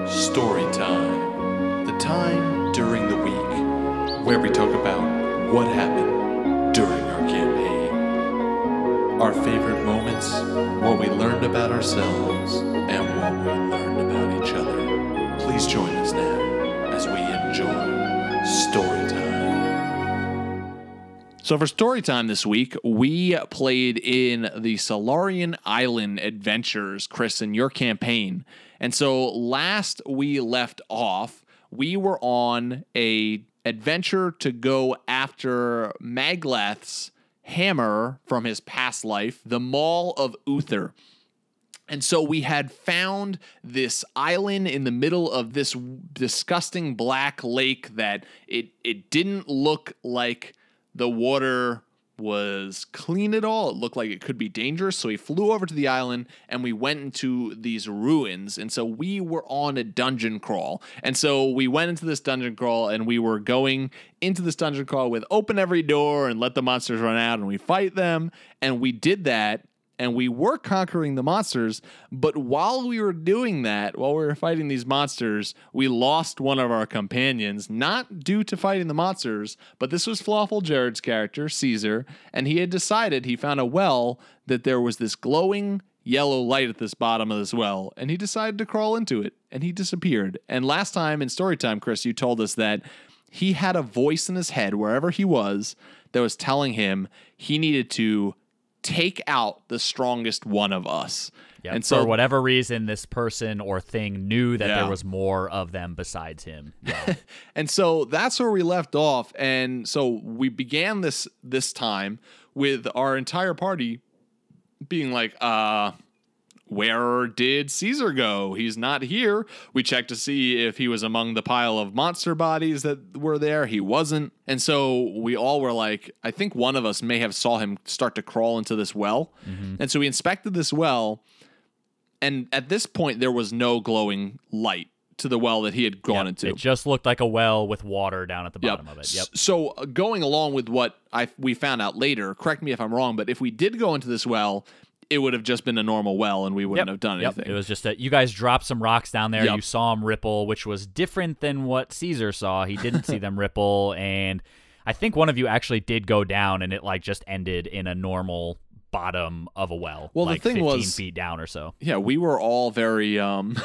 Story time. The time during the week where we talk about what happened during our campaign. Our favorite moments, what we learned about ourselves, and what we learned about each other. Please join us now as we enjoy Story Time. So for Story Time this week, we played in the Solarian Island Adventures, Chris, in your campaign. And so last we left off, we were on a adventure to go after Maglath's hammer from his past life, the Maul of Uther. And so we had found this island in the middle of this disgusting black lake that it didn't look like the water was clean at all. It looked like it could be dangerous. So we flew over to the island and we went into these ruins. And so we were on a dungeon crawl. And so we went into this dungeon crawl and we were going into this dungeon crawl with open every door and let the monsters run out and we fight them. And we did that. And we were conquering the monsters, but while we were doing that, while we were fighting these monsters, we lost one of our companions, not due to fighting the monsters, but this was Flawful Jared's character, Caesar, and he had decided he found a well that there was this glowing yellow light at this bottom of this well, and he decided to crawl into it, and he disappeared. And last time in Storytime, Chris, you told us that he had a voice in his head, wherever he was, that was telling him he needed to take out the strongest one of us. Yep. And so, for whatever reason, this person or thing knew that there was more of them besides him. Yeah. And so that's where we left off. And so we began this time with our entire party being like, where did Caesar go? He's not here. We checked to see if he was among the pile of monster bodies that were there. He wasn't. And so we all were like, I think one of us may have saw him start to crawl into this well. Mm-hmm. And so we inspected this well. And at this point, there was no glowing light to the well that he had gone into. It just looked like a well with water down at the bottom of it. Yep. So going along with what we found out later, correct me if I'm wrong, but if we did go into this well, it would have just been a normal well and we wouldn't have done anything. It was just that you guys dropped some rocks down there. You saw them ripple, which was different than what Caesar saw. He didn't see them ripple. And I think one of you actually did go down and it like just ended in a normal bottom of a well. Well, like the thing 15 was, feet down or so. Yeah, we were all very,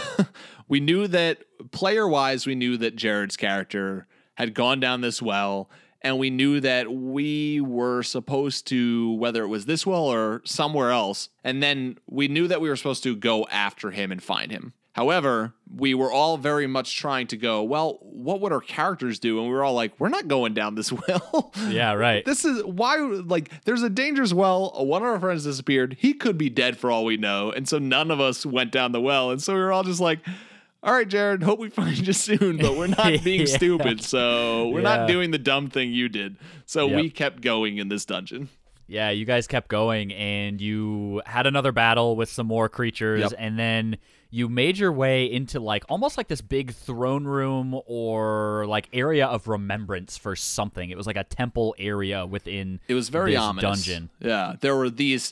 we knew that player wise, we knew that Jared's character had gone down this well. And we knew that we were supposed to, whether it was this well or somewhere else, and then we knew that we were supposed to go after him and find him. However, we were all very much trying to go, well, what would our characters do? And we were all like, we're not going down this well. Yeah, right. This is why, like, there's a dangerous well. One of our friends disappeared. He could be dead for all we know. And so none of us went down the well. And so we were all just like, all right, Jared, hope we find you soon, but we're not being stupid, so we're not doing the dumb thing you did. So we kept going in this dungeon. Yeah, you guys kept going, and you had another battle with some more creatures, and then you made your way into like almost like this big throne room or like area of remembrance for something. It was like a temple area within It was very this ominous. Dungeon. Yeah, there were these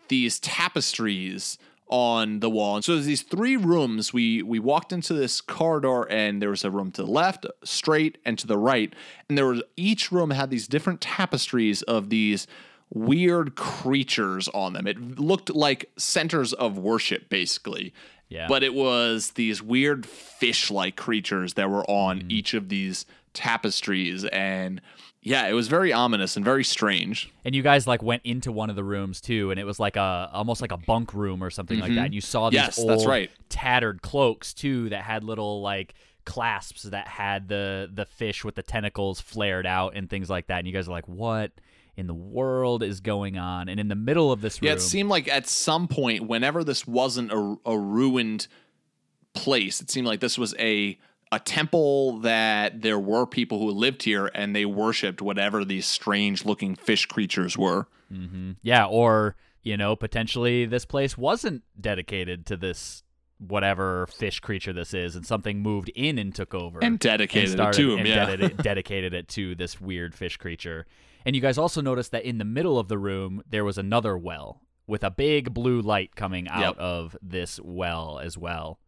tapestries on the wall. And so there's these three rooms. We walked into this corridor and there was a room to the left, straight, and to the right. And each room had these different tapestries of these weird creatures on them. It looked like centers of worship, basically. Yeah. But it was these weird fish-like creatures that were on each of these tapestries. And yeah, it was very ominous and very strange. And you guys like went into one of the rooms too, and it was like almost like a bunk room or something like that. And you saw these old tattered cloaks too that had little like clasps that had the fish with the tentacles flared out and things like that. And you guys are like, what in the world is going on? And in the middle of this room, it seemed like at some point, whenever this wasn't a ruined place, it seemed like this was a temple that there were people who lived here and they worshipped whatever these strange looking fish creatures were. Mm-hmm. Yeah. Or, potentially this place wasn't dedicated to this whatever fish creature this is, and something moved in and took over and dedicated it to him. Dedicated it to this weird fish creature. And you guys also noticed that in the middle of the room, there was another well with a big blue light coming out of this well as well.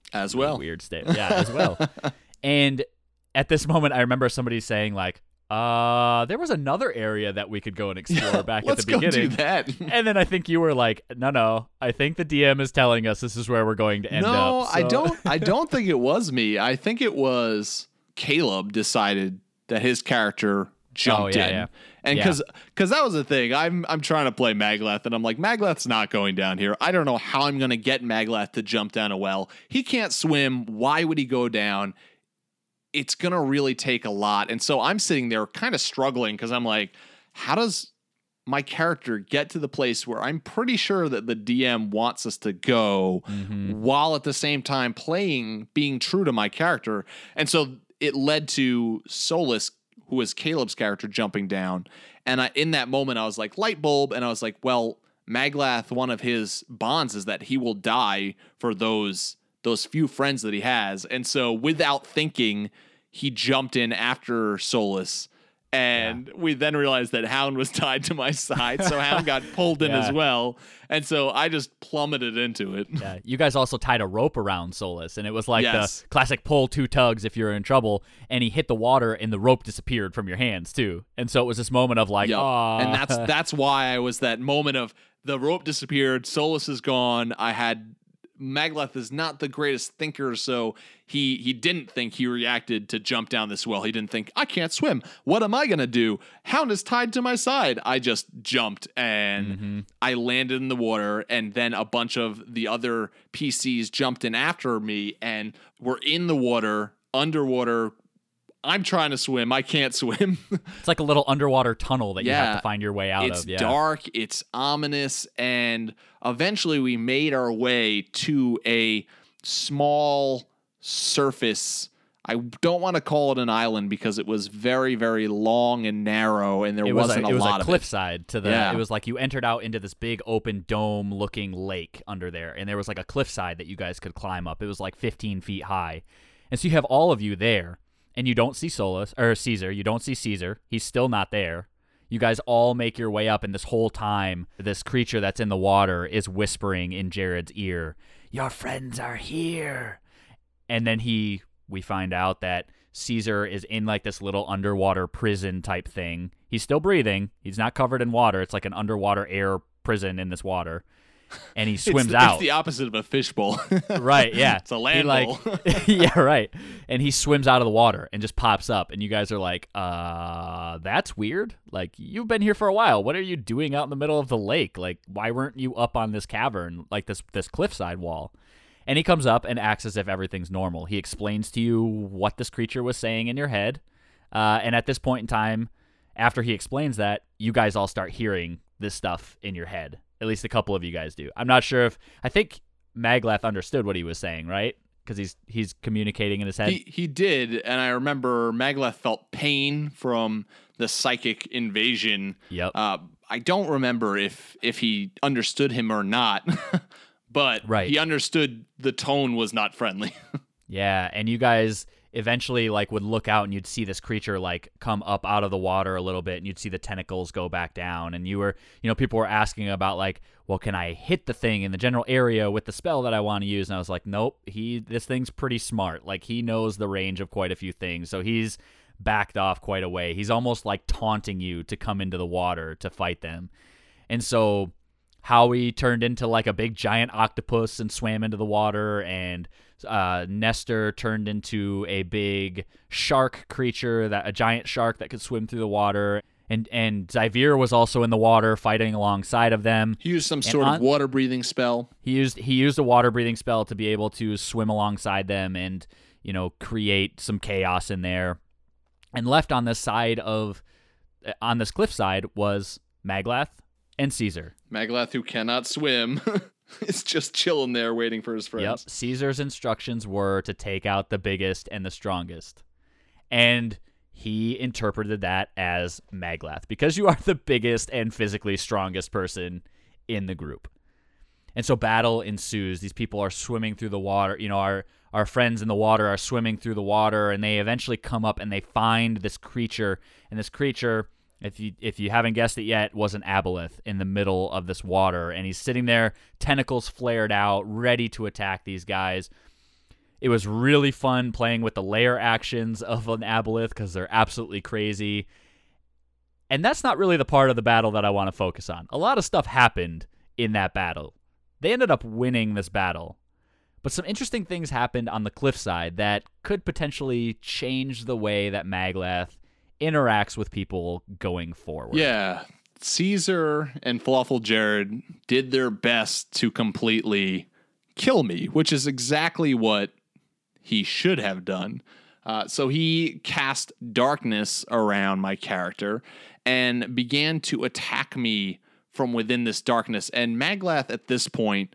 As well. Weird statement. Yeah, as well. And at this moment, I remember somebody saying like, there was another area that we could go and explore back at the beginning. Let's go do that. And then I think you were like, no, I think the DM is telling us this is where we're going to end up. No, So. I don't think it was me. I think it was Caleb decided that his character jumped in. Yeah. And because that was the thing. I'm trying to play Maglath, and I'm like, Maglath's not going down here. I don't know how I'm going to get Maglath to jump down a well. He can't swim. Why would he go down? It's going to really take a lot. And so I'm sitting there kind of struggling because I'm like, how does my character get to the place where I'm pretty sure that the DM wants us to go while at the same time being true to my character? And so it led to Solus, who was Caleb's character, jumping down. And in that moment, I was like, light bulb. And I was like, well, Maglath, one of his bonds is that he will die for those few friends that he has. And so without thinking, he jumped in after Solus. And we then realized that Hound was tied to my side. So Hound got pulled in as well. And so I just plummeted into it. Yeah, you guys also tied a rope around Solus, and it was like the classic pull two tugs if you're in trouble, and he hit the water and the rope disappeared from your hands too. And so it was this moment of like, and that's why I was that moment of the rope disappeared, Solus is gone. Maglath is not the greatest thinker, so he didn't think. He reacted to jump down this well. He didn't think, I can't swim. What am I going to do? Hound is tied to my side. I just jumped, and I landed in the water, and then a bunch of the other PCs jumped in after me, and we're in the water, underwater. I'm trying to swim. I can't swim. It's like a little underwater tunnel that you have to find your way out of. It's dark. It's ominous. And eventually we made our way to a small surface. I don't want to call it an island because it was very, very long and narrow, and there wasn't a lot of it. It was a cliffside to the. It was like you entered out into this big open dome-looking lake under there, and there was like a cliffside that you guys could climb up. It was like 15 feet high, and so you have all of you there. And you don't see Solus or Caesar. You don't see Caesar. He's still not there. You guys all make your way up, and this whole time, this creature that's in the water is whispering in Jared's ear, "Your friends are here." And then we find out that Caesar is in like this little underwater prison type thing. He's still breathing. He's not covered in water. It's like an underwater air prison in this water. And he swims out. It's the opposite of a fishbowl. Right, yeah. It's a land bowl. Yeah, right. And he swims out of the water and just pops up. And you guys are like, that's weird. Like, you've been here for a while. What are you doing out in the middle of the lake? Like, why weren't you up on this cavern, like this cliffside wall? And he comes up and acts as if everything's normal. He explains to you what this creature was saying in your head. And at this point in time, after he explains that, you guys all start hearing this stuff in your head. At least a couple of you guys do. I'm not sure if... I think Maglath understood what he was saying, right? Because he's communicating in his head. He did, and I remember Maglath felt pain from the psychic invasion. Yep. I don't remember if he understood him or not, but he understood the tone was not friendly. Yeah, and you guys eventually like would look out and you'd see this creature like come up out of the water a little bit, and you'd see the tentacles go back down, and people were asking about like, well, can I hit the thing in the general area with the spell that I want to use? And I was like, nope, this thing's pretty smart. Like, he knows the range of quite a few things, so he's backed off quite a way. He's almost like taunting you to come into the water to fight them. And so Howie turned into like a big giant octopus and swam into the water, and Nestor turned into a big shark creature, a giant shark that could swim through the water. And Zyvir was also in the water fighting alongside of them. He used some sort of water breathing spell. He used a water breathing spell to be able to swim alongside them and, create some chaos in there. And left on this cliffside was Maglath and Caesar. Maglath, who cannot swim, is just chilling there waiting for his friends. Yep. Caesar's instructions were to take out the biggest and the strongest. And he interpreted that as Maglath, because you are the biggest and physically strongest person in the group. And so battle ensues. These people are swimming through the water. Our friends in the water are swimming through the water, and they eventually come up and they find this creature. And this creature, if you haven't guessed it yet, was an aboleth in the middle of this water. And he's sitting there, tentacles flared out, ready to attack these guys. It was really fun playing with the lair actions of an aboleth because they're absolutely crazy. And that's not really the part of the battle that I want to focus on. A lot of stuff happened in that battle. They ended up winning this battle. But some interesting things happened on the cliffside that could potentially change the way that Maglath interacts with people going forward. Yeah. Caesar and Falafel Jared did their best to completely kill me, which is exactly what he should have done. So he cast darkness around my character and began to attack me from within this darkness. And Maglath at this point,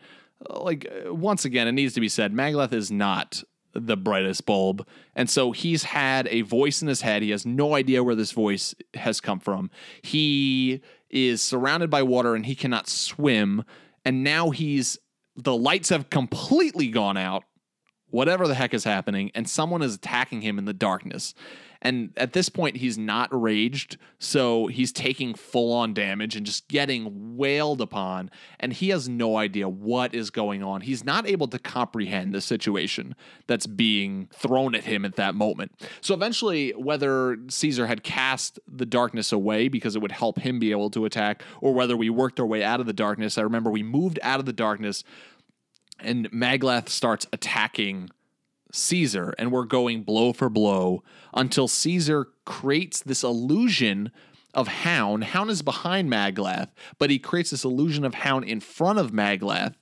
once again, it needs to be said, Maglath is not the brightest bulb. And so he's had a voice in his head. He has no idea where this voice has come from. He is surrounded by water and he cannot swim. And now the lights have completely gone out, whatever the heck is happening, and someone is attacking him in the darkness. And at this point, he's not raged, so he's taking full-on damage and just getting wailed upon, and he has no idea what is going on. He's not able to comprehend the situation that's being thrown at him at that moment. So eventually, whether Caesar had cast the darkness away because it would help him be able to attack, or whether we worked our way out of the darkness, I remember we moved out of the darkness, and Maglath starts attacking Caesar, and we're going blow for blow until Caesar creates this illusion of Hound. Hound is behind Maglath, but he creates this illusion of Hound in front of Maglath,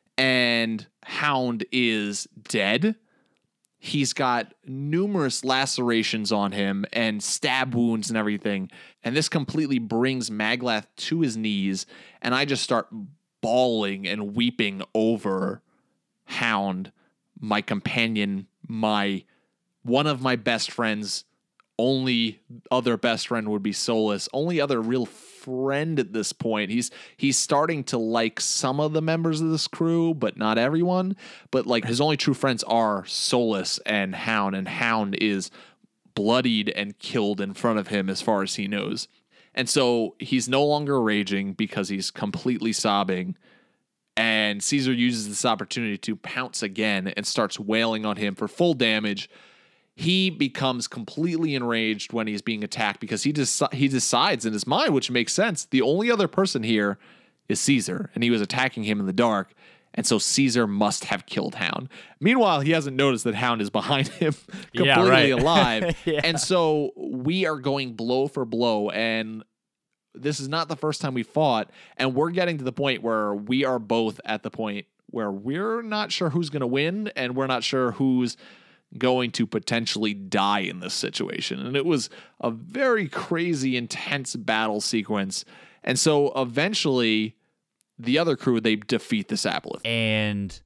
and Hound is dead. He's got numerous lacerations on him and stab wounds and everything, and this completely brings Maglath to his knees, and I just start bawling and weeping over Hound, my companion, one of my best friends. Only other best friend would be Solus. Only other real friend at this point. He's starting to like some of the members of this crew, but not everyone. But like his only true friends are Solus and Hound is bloodied and killed in front of him as far as he knows. And so he's no longer raging because he's completely sobbing. And Caesar uses this opportunity to pounce again and starts wailing on him for full damage. He becomes completely enraged when he's being attacked because he decides in his mind, which makes sense, the only other person here is Caesar, and he was attacking him in the dark, and so Caesar must have killed Hound. Meanwhile, he hasn't noticed that Hound is behind him, completely alive. Yeah. And so we are going blow for blow, and this is not the first time we fought, and we're getting to the point where we are both at the point where we're not sure who's going to win, and we're not sure who's going to potentially die in this situation. And it was a very crazy, intense battle sequence. And so eventually, the other crew, they defeat the Aboleth. And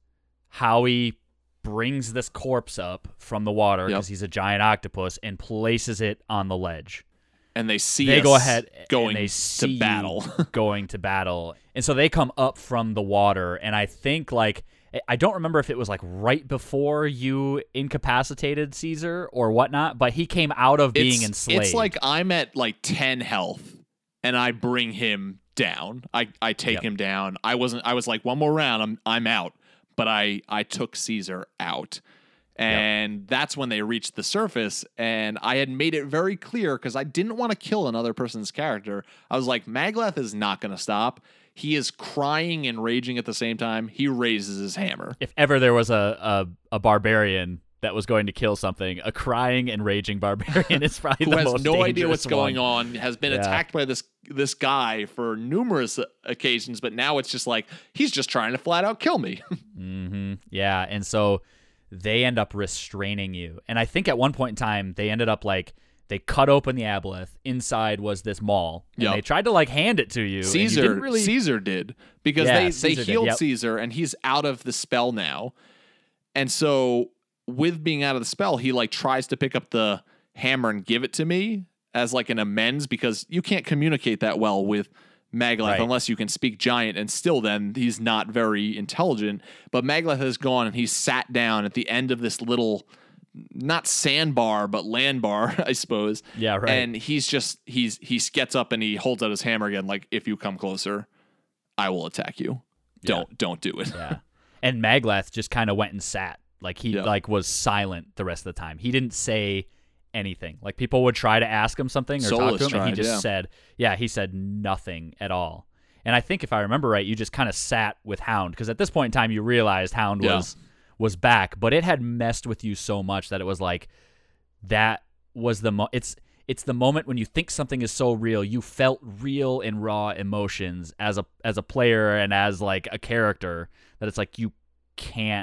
Howie brings this corpse up from the water because he's a giant octopus and places it on the ledge. And they see they us go ahead going and they to battle. Going to battle. And so they come up from the water, and I think I don't remember if it was right before you incapacitated Caesar or whatnot, but he came out of being enslaved. It's like I'm at 10 health and I bring him down. I take him down. I was like, one more round, I'm out. But I took Caesar out. And that's when they reached the surface, and I had made it very clear because I didn't want to kill another person's character. I was like, Maglath is not going to stop. He is crying and raging at the same time. He raises his hammer. If ever there was a barbarian that was going to kill something, a crying and raging barbarian is probably the most dangerous one. Who has no idea what's going on, has been attacked by this guy for numerous occasions, but now it's just he's just trying to flat out kill me. Mm-hmm. Yeah, and so they end up restraining you. And I think at one point in time, they ended up they cut open the Aboleth. Inside was this maul. And they tried to hand it to you. Caesar did. Because they healed Caesar, and he's out of the spell now. And so with being out of the spell, he tries to pick up the hammer and give it to me as an amends, because you can't communicate that well with Maglath unless you can speak giant, and still then he's not very intelligent. But Maglath has gone, and he's sat down at the end of this little, not sandbar but land bar, I suppose. Yeah, right. And he gets up and he holds out his hammer again, if you come closer, I will attack you. Don't do it. Yeah. And Maglath just kind of went and sat Like he like was silent the rest of the time. He didn't say anything. Like people would try to ask him something or talk to him, and he just said, he said nothing at all. And I think if I remember right, you just kind of sat with Hound, because at this point in time you realized Hound was back, but it had messed with you so much that it was like that was the it's the moment when you think something is so real, you felt real and raw emotions as a player and as like a character, that it's like you can't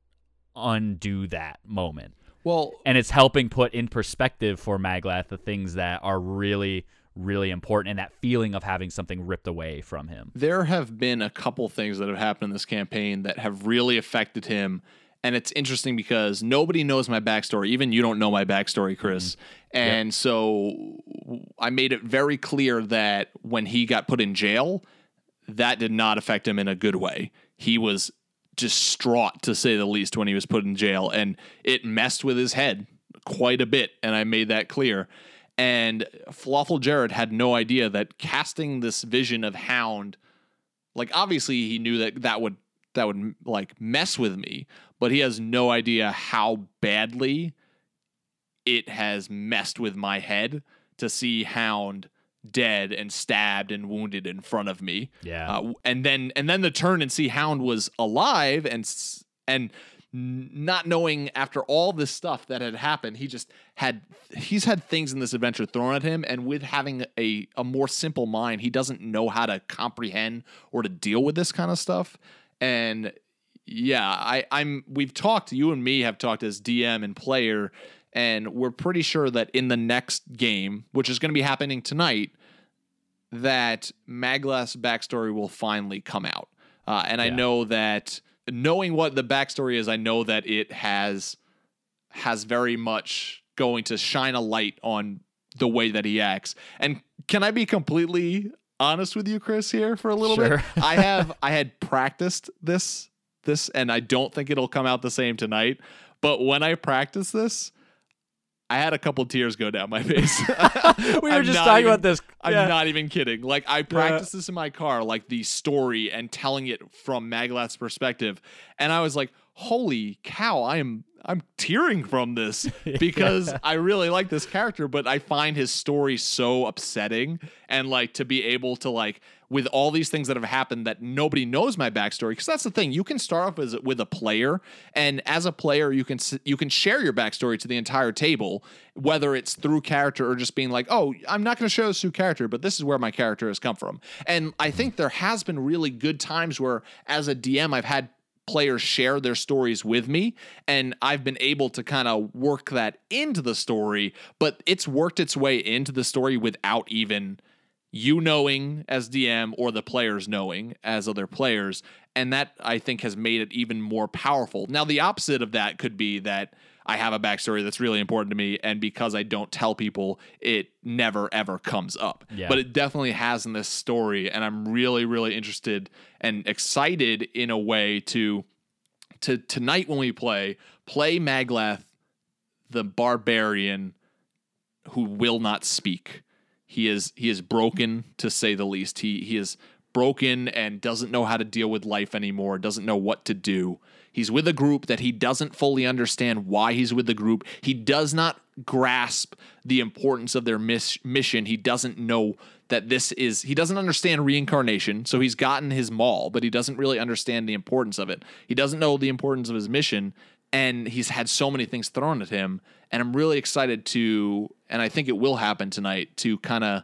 undo that moment. Well, and it's helping put in perspective for Maglath the things that are really, really important, and that feeling of having something ripped away from him. There have been a couple things that have happened in this campaign that have really affected him. And it's interesting because nobody knows my backstory. Even you don't know my backstory, Chris. Mm-hmm. And so I made it very clear that when he got put in jail, that did not affect him in a good way. He was distraught, to say the least, when he was put in jail, and it messed with his head quite a bit, and I made that clear. And Falafel Jared had no idea that casting this vision of Hound, like obviously he knew that would like mess with me, but he has no idea how badly it has messed with my head to see Hound dead and stabbed and wounded in front of me. Yeah. And then the turn and see Hound was alive and not knowing after all this stuff that had happened, he's had things in this adventure thrown at him, and with having a more simple mind, he doesn't know how to comprehend or to deal with this kind of stuff. And yeah, we've talked, you and me have talked as DM and player, and we're pretty sure that in the next game, which is going to be happening tonight, that Maglath's backstory will finally come out. I know that, knowing what the backstory is, I know that it has very much going to shine a light on the way that he acts. And can I be completely honest with you, Chris, here for a little bit? I had practiced this, and I don't think it'll come out the same tonight. But when I practiced this, I had a couple tears go down my face. We were just talking about this. I'm not even kidding. Like, I practiced this in my car, like the story and telling it from Maglath's perspective. And I was like, holy cow, I'm tearing from this because I really like this character, but I find his story so upsetting. And like, to be able to, like, with all these things that have happened that nobody knows my backstory, because that's the thing. You can start off with a player, and as a player, you can share your backstory to the entire table, whether it's through character or just being like, oh, I'm not going to show this through character, but this is where my character has come from. And I think there has been really good times where, as a DM, I've had players share their stories with me, and I've been able to kind of work that into the story, but it's worked its way into the story without even you knowing as DM or the players knowing as other players. And that, I think, has made it even more powerful. Now, the opposite of that could be that I have a backstory that's really important to me, and because I don't tell people, it never, ever comes up. Yeah. But it definitely has in this story, and I'm really, really interested and excited in a way to tonight when we play Maglath, the barbarian who will not speak. He is broken, to say the least. He is broken and doesn't know how to deal with life anymore, doesn't know what to do. He's with a group that he doesn't fully understand why he's with the group. He does not grasp the importance of their mission. He doesn't know that he doesn't understand reincarnation. So he's gotten his maul, but he doesn't really understand the importance of it. He doesn't know the importance of his mission, and he's had so many things thrown at him. And I'm really excited to, and I think it will happen tonight, to kind of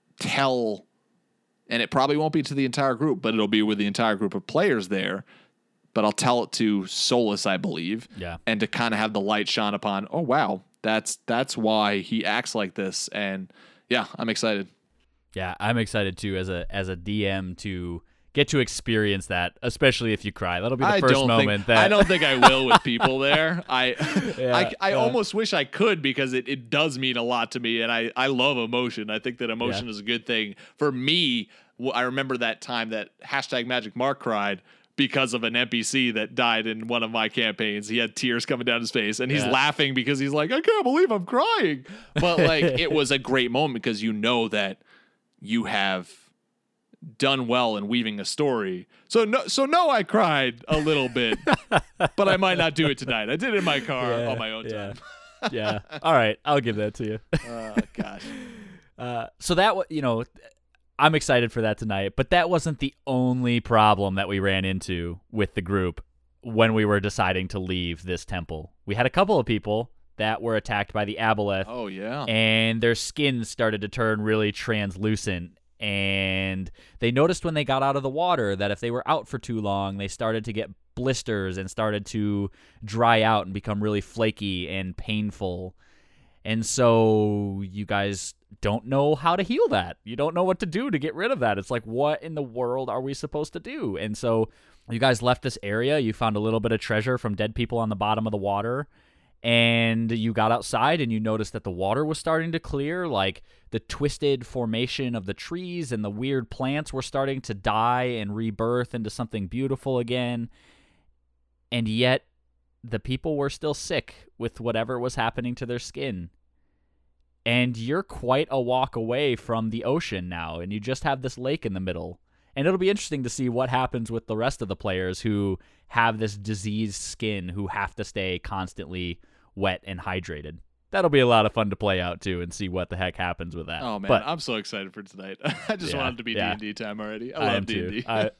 tell, and it probably won't be to the entire group, but it'll be with the entire group of players there. But I'll tell it to Solus, I believe. Yeah. And to kind of have the light shine upon, oh, wow, that's why he acts like this. And yeah, I'm excited. Yeah, I'm excited too as a DM to get to experience that, especially if you cry. That'll be the first moment that I don't think I will with people there. I almost wish I could, because it does mean a lot to me, and I love emotion. I think that emotion is a good thing. For me, I remember that time that #MagicMark cried because of an NPC that died in one of my campaigns. He had tears coming down his face, and he's laughing because he's like, I can't believe I'm crying. But like, it was a great moment because you know that you have done well in weaving a story. So no, I cried a little bit, but I might not do it tonight. I did it in my car on my own time. Yeah. All right. I'll give that to you. Gosh. So that, I'm excited for that tonight, but that wasn't the only problem that we ran into with the group when we were deciding to leave this temple. We had a couple of people that were attacked by the aboleth. Oh, yeah. And their skins started to turn really translucent. And they noticed when they got out of the water that if they were out for too long, they started to get blisters and started to dry out and become really flaky and painful. And so you guys don't know how to heal that. You don't know what to do to get rid of that. It's like, what in the world are we supposed to do? And so you guys left this area. You found a little bit of treasure from dead people on the bottom of the water. And you got outside and you noticed that the water was starting to clear, like the twisted formation of the trees and the weird plants were starting to die and rebirth into something beautiful again. And yet the people were still sick with whatever was happening to their skin. And you're quite a walk away from the ocean now, and you just have this lake in the middle. And it'll be interesting to see what happens with the rest of the players who have this diseased skin, who have to stay constantly wet and hydrated. That'll be a lot of fun to play out, too, and see what the heck happens with that. Oh, man, I'm so excited for tonight. I just want it to be D&D time already. I love D&D. I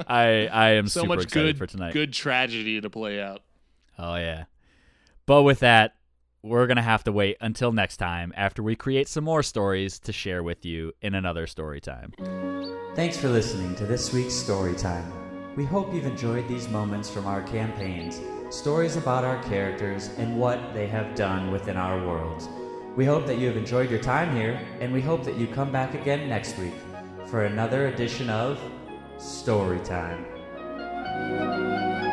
am so super much excited for tonight. Good tragedy to play out. Oh, yeah. But with that, we're going to have to wait until next time after we create some more stories to share with you in another story time. Thanks for listening to this week's Story Time. We hope you've enjoyed these moments from our campaigns, stories about our characters and what they have done within our worlds. We hope that you have enjoyed your time here, and we hope that you come back again next week for another edition of Story Time.